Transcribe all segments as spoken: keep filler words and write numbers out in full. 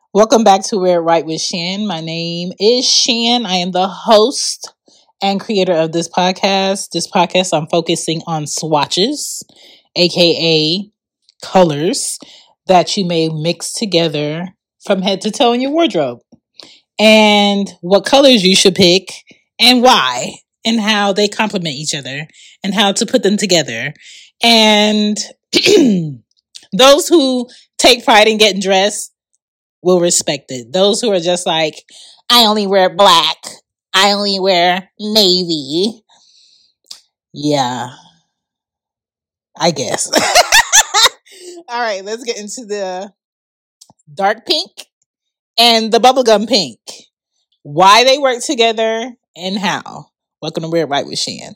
Welcome back to Wear It Right with Shan. My name is Shan. I am the host and creator of this podcast. This podcast, I'm focusing on swatches, aka colors that you may mix together from head to toe in your wardrobe, and what colors you should pick and why, and how they complement each other, and how to put them together. And those who take pride in getting dressed will respect it. Those who are just like, I only wear black, I only wear navy. Yeah, I guess. All right, let's get into the dark pink and the bubblegum pink. Why they work together and how. Welcome to Wear It Right with Shan.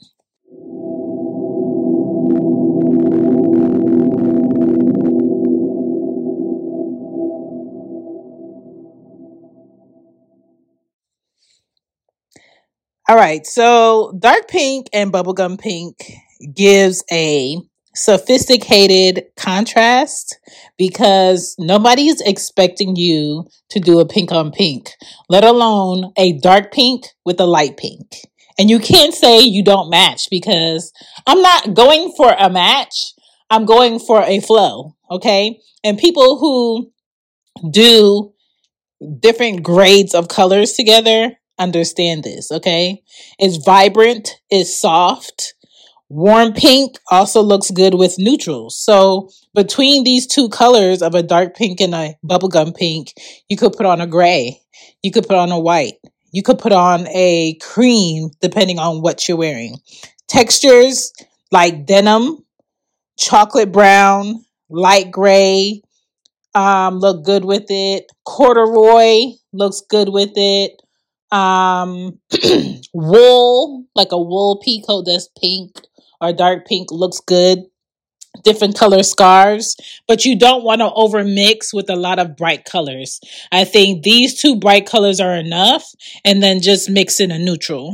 All right, so dark pink and bubblegum pink gives a sophisticated contrast because nobody's expecting you to do a pink on pink, let alone a dark pink with a light pink. And you can't say you don't match because I'm not going for a match. I'm going for a flow, okay? And people who do different grades of colors together understand this, okay? It's vibrant, it's soft. Warm pink also looks good with neutrals. So between these two colors of a dark pink and a bubblegum pink, you could put on a gray. You could put on a white. You could put on a cream depending on what you're wearing. Textures like denim, chocolate brown, light gray, um, look good with it. Corduroy looks good with it. Um, wool, like a wool peacoat that's pink or dark pink, looks good. Different color scarves, but you don't want to overmix with a lot of bright colors. I think these two bright colors are enough, and then just mix in a neutral.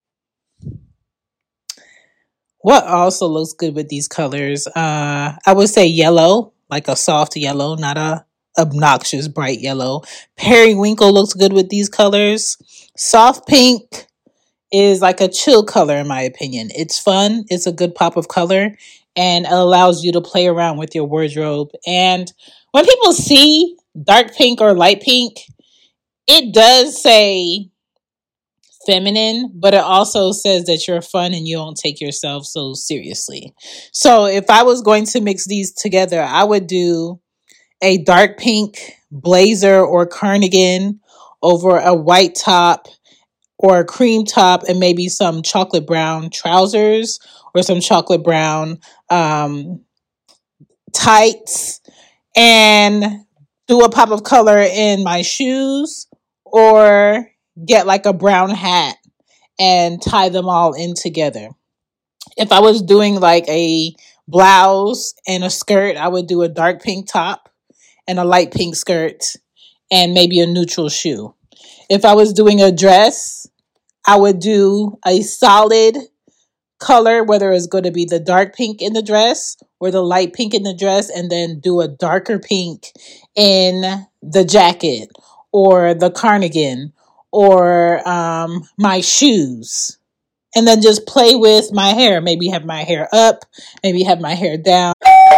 What also looks good with these colors? Uh, I would say yellow, like a soft yellow, not a obnoxious bright yellow. Periwinkle looks good with these colors. Soft pink is like a chill color in my opinion. It's fun. It's a good pop of color and it allows you to play around with your wardrobe. And when people see dark pink or light pink, it does say feminine, but it also says that you're fun and you don't take yourself so seriously. So if I was going to mix these together, I would do a dark pink blazer or cardigan over a white top or a cream top and maybe some chocolate brown trousers or some chocolate brown um, tights, and do a pop of color in my shoes or get like a brown hat and tie them all in together. If I was doing like a blouse and a skirt, I would do a dark pink top and a light pink skirt and maybe a neutral shoe. If I was doing a dress, I would do a solid color, whether it's going to be the dark pink in the dress or the light pink in the dress, and then do a darker pink in the jacket or the cardigan or um, my shoes. And then just play with my hair. Maybe have my hair up, maybe have my hair down.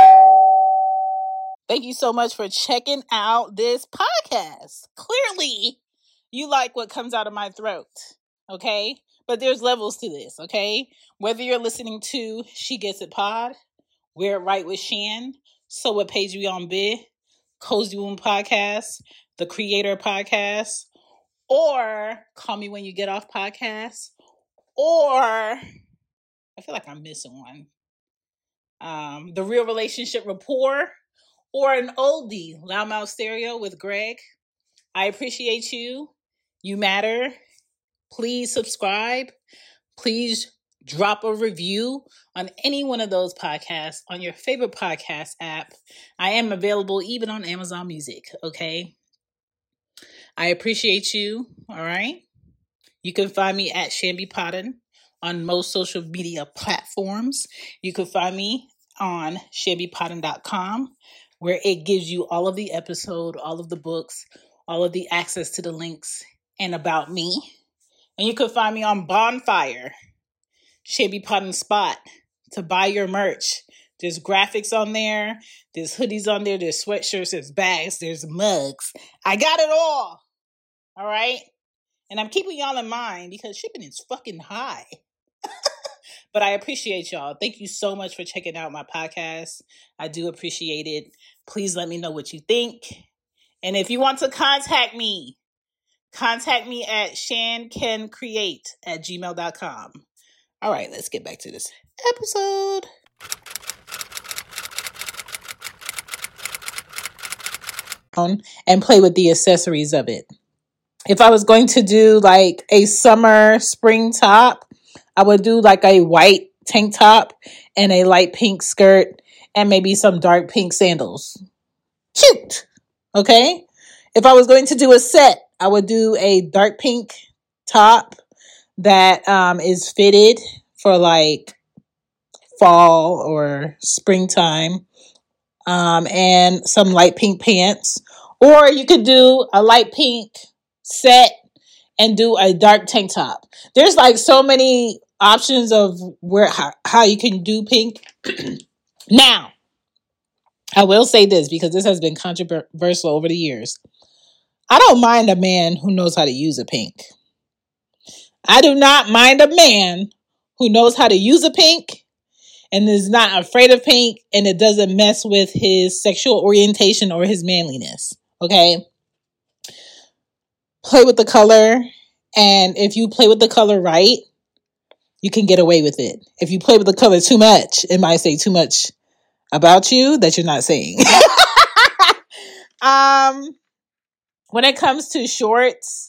Thank you so much for checking out this podcast. Clearly, you like what comes out of my throat, okay? But there's levels to this, okay? Whether you're listening to She Gets It Pod, Wear It Right with Shan, So What Page We On Bid, Cozy Womb Podcast, The Creator Podcast, or Call Me When You Get Off Podcast, or I feel like I'm missing one. Um, The Real Relationship Rapport, or an oldie, Loudmouth Stereo with Greg. I appreciate you. You matter. Please subscribe. Please drop a review on any one of those podcasts on your favorite podcast app. I am available even on Amazon Music, okay? I appreciate you, all right? You can find me at Shambi Potton on most social media platforms. You can find me on shambi potton dot com, where it gives you all of the episode, all of the books, all of the access to the links and about me. And you can find me on Bonfire, Shabby Pot and Spot, to buy your merch. There's graphics on there. There's hoodies on there. There's sweatshirts. There's bags. There's mugs. I got it all. All right? And I'm keeping y'all in mind because shipping is fucking high. But I appreciate y'all. Thank you so much for checking out my podcast. I do appreciate it. Please let me know what you think. And if you want to contact me, contact me at shancancreate at gmail dot com. All right, let's get back to this episode. And play with the accessories of it. If I was going to do like a summer spring top, I would do like a white tank top and a light pink skirt and maybe some dark pink sandals. Cute. Okay. If I was going to do a set, I would do a dark pink top that um, is fitted for like fall or springtime, um, and some light pink pants. Or you could do a light pink set and do a dark tank top. There's like so many options of where how, how you can do pink. Now, I will say this because this has been controversial over the years. I don't mind a man who knows how to use a pink. I do not mind a man who knows how to use a pink and is not afraid of pink and it doesn't mess with his sexual orientation or his manliness. Okay? Play with the color, and if you play with the color right, you can get away with it. If you play with the color too much, it might say too much about you that you're not saying. um, when it comes to shorts,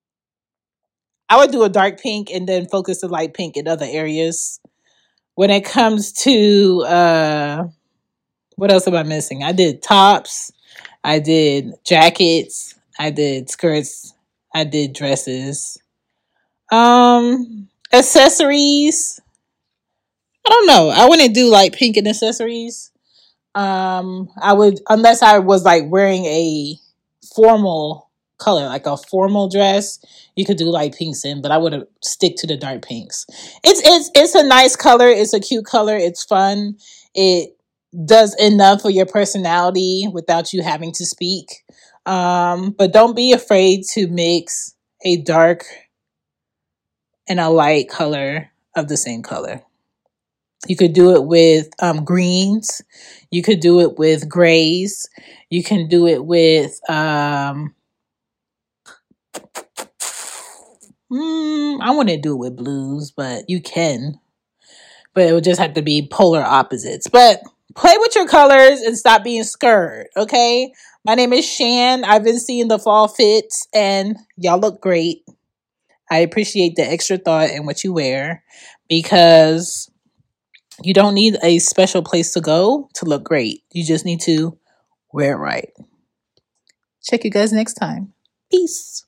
I would do a dark pink and then focus the light pink in other areas. When it comes to, uh, what else am I missing? I did tops. I did jackets. I did skirts. I did dresses. Um, accessories. I don't know. I wouldn't do like pink and accessories. Um, I would, unless I was like wearing a formal color, like a formal dress, you could do like pinks in, but I would stick to the dark pinks. It's, it's, it's a nice color. It's a cute color. It's fun. It does enough for your personality without you having to speak. Um, but don't be afraid to mix a dark and a light color of the same color. You could do it with um, greens. You could do it with grays. You can do it with, um, mm, I wouldn't do it with blues, but you can. But it would just have to be polar opposites. But play with your colors and stop being scared, okay? My name is Shan. I've been seeing the fall fits, and y'all look great. I appreciate the extra thought in what you wear because you don't need a special place to go to look great. You just need to wear it right. Check you guys next time. Peace.